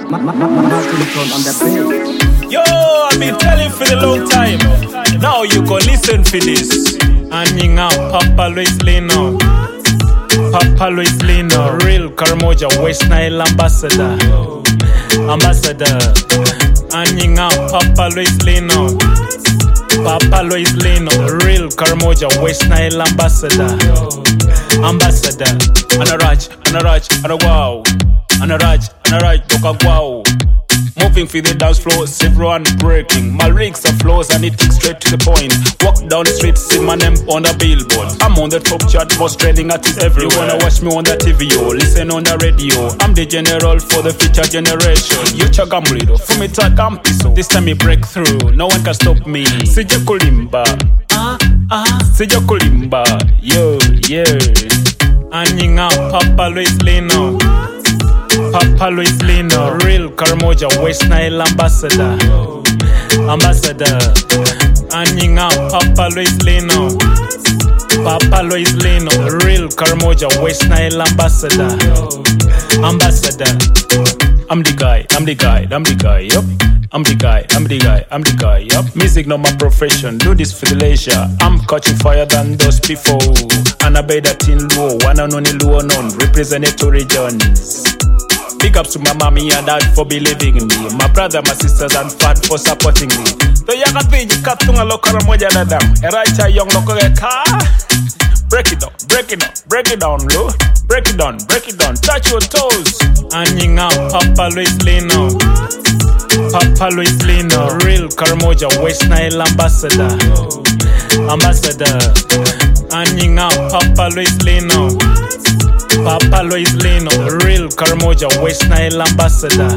on the beat. Yo, I've been telling for the long time. Now you go listen for this. Anyinga Papa Luis Lino, Papa Luis Lino, real Karamoja West Nile ambassador. Anyinga Papa Luis Lino, Papa Luis Lino, real Karamoja West Nile ambassador. Anaraj, wow. Anaraj, toka wow. Moving for the dance floor, several and breaking. My rigs are flows and it takes straight to the point. Walk down the street, see my name on the billboard. I'm on the top chart, most trending artists everywhere. You wanna watch me on the TV, yo, listen on the radio. I'm the general for the future generation. You chagamrido, from it campiso. This time me break through, no one can stop me. Sija Kulimba, Sija Kulimba, yo, yeah. Anyinga Papa Luis Lino, Papa Luis Lino, real Karamoja West Nile ambassador. Anyinga Papa Luis Lino, Papa Luis Lino, real Karamoja West Nile ambassador. I'm the guy, yup. I'm the guy, yup. Music not my profession, do this for the leisure. I'm catching fire than those before. And I bet that in low, one and only low known, represented two regions. Big ups to my mommy and dad for believing in me. My brother, my sisters and fat for supporting me. The yaga thing you cut to a local moja dadam. A right young local car. Break it down, low. Break it down, touch your toes. Anyinga Papa Luis Lino, Papa Luis Lino, real Karamoja West Nile ambassador. Anyinga Papa Luis Lino, Papa Luis Lino, real Karamoja West Nile ambassador.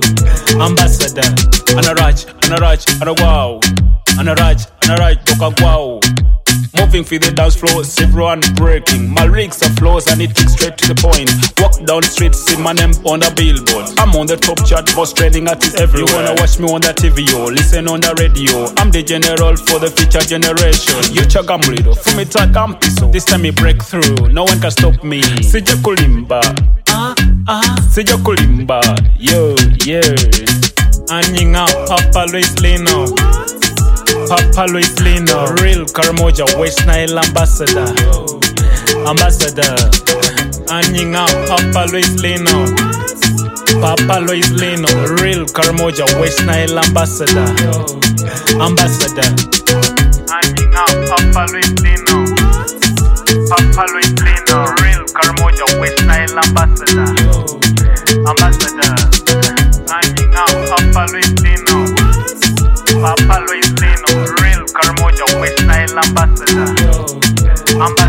Anaraj, wow. Anaraj, toka wow. Moving for the dance floor, several and breaking. My rigs are flows and it takes straight to the point. Walk down the street, see my name on the billboard. I'm on the top chart, most trending artists everywhere. You wanna watch me on the TV, yo, listen on the radio. I'm the general for the future generation. You chagamrido, from it campiso. This time me break through, no one can stop me. Sija Kulimba, Sija Kulimba, yo, yeah. Anyinga Papa Luis Lino, Papa Luis Lino, real Karamoja West Nile ambassador. Anyinga Papa Luis Lino, Papa Luis Lino, real Karamoja West Nile ambassador. Anyinga Papa Luis Lino, Papa Luis Lino, real Karamoja West Nile ambassador. Anyinga Papa Luis Lino, Papa Luis Lino, real Karamoja West Nile ambassador.